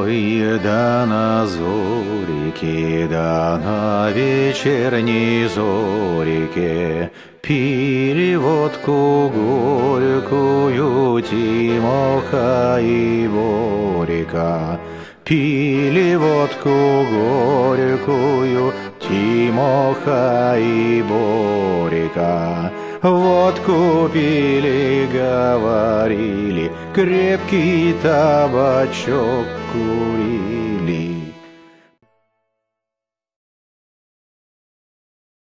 Ой, да на зорике, да на вечерней зорике пили водку горькую Тимоха и Борика. Пили водку горькую Тимоха и Борика. Водку пили, говорили, крепкий табачок курили.